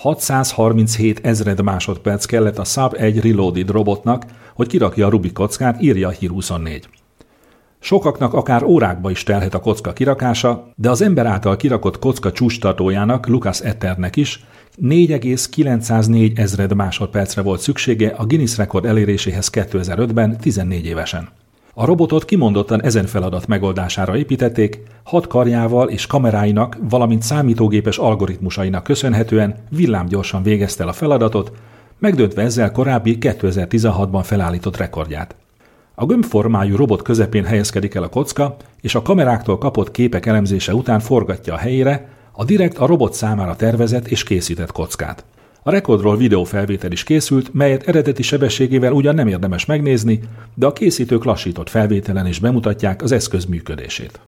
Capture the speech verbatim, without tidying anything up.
hatszázharminchét ezred másodperc kellett a Sub egy Reloaded robotnak, hogy kirakja a Rubik kockát, írja a Hír huszonnégy. Sokaknak akár órákba is telhet a kocka kirakása, de az ember által kirakott kocka csúcstartójának, Lucas Etternek is négy egész kilencszáznégy ezred másodpercre volt szüksége a Guinness rekord eléréséhez kétezer-ötben tizennégy évesen. A robotot kimondottan ezen feladat megoldására építették, hat karjával és kameráinak, valamint számítógépes algoritmusainak köszönhetően villámgyorsan végezte el a feladatot, megdöntve ezzel korábbi kétezer-tizenhatban felállított rekordját. A gömbformájú robot közepén helyezkedik el a kocka, és a kameráktól kapott képek elemzése után forgatja a helyére a direkt a robot számára tervezett és készített kockát. A rekordról videófelvétel is készült, melyet eredeti sebességével ugyan nem érdemes megnézni, de a készítők lassított felvételen is bemutatják az eszköz működését.